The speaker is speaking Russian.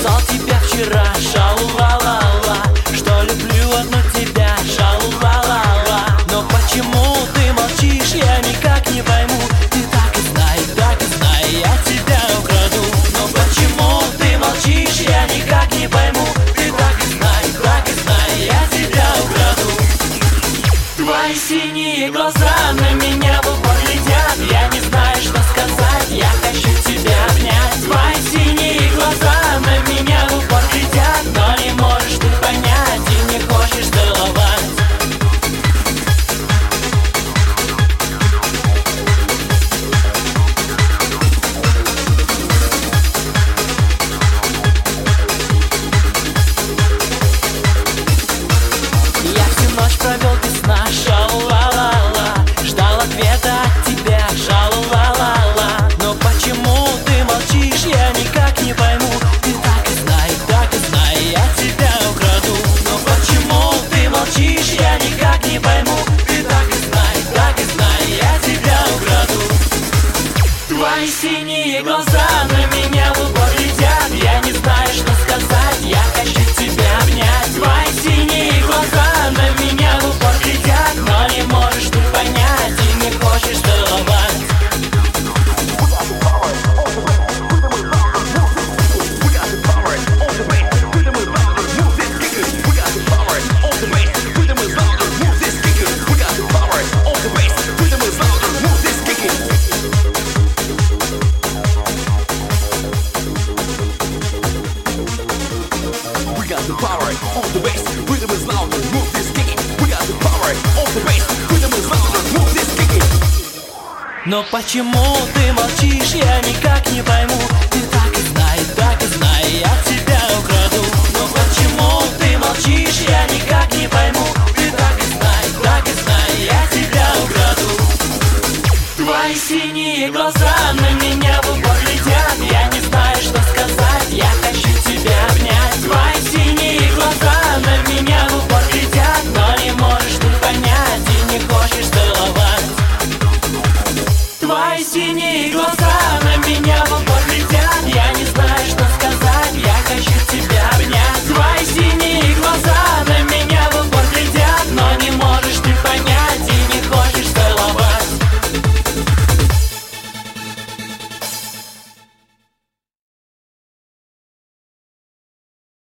сказал тебе вчера, шалу-ла-ла-ла, что люблю одну тебя, шалу-ла-ла-ла. Но почему ты молчишь, я никак не пойму. Ты так и знай, я тебя украду. Но почему ты молчишь, я никак не пойму. Ты так и знай, я тебя украду. Твои синие глаза на меня в упор глядят. Я не знаю, что сказать, я хочу тебя обнять. Твои синие глаза на меня в упор глядят, но не можешь ты понять и не хочешь целовать. Я всю ночь провел без сна, шалу-ла-ла-ла, ждал ответа от тебя, шалу-ла-ла-ла. Но почему ты молчишь, я никак не пойму. Ты так и знай, я тебя украду. Но почему ты молчишь, я никак не пойму. Ты так и знай, я тебя украду. Твои синие глаза на меня в упор глядят. Я не знаю, что сказать, я хочу тебя обнять. Твои синие глаза на меня в упор глядят, но не можешь ты понять и не хочешь целовать. We got the power on the bass, rhythm is louder, move this kicking. We got the power on the bass, rhythm is louder, move this kicking. Но почему ты молчишь, я никак не пойму.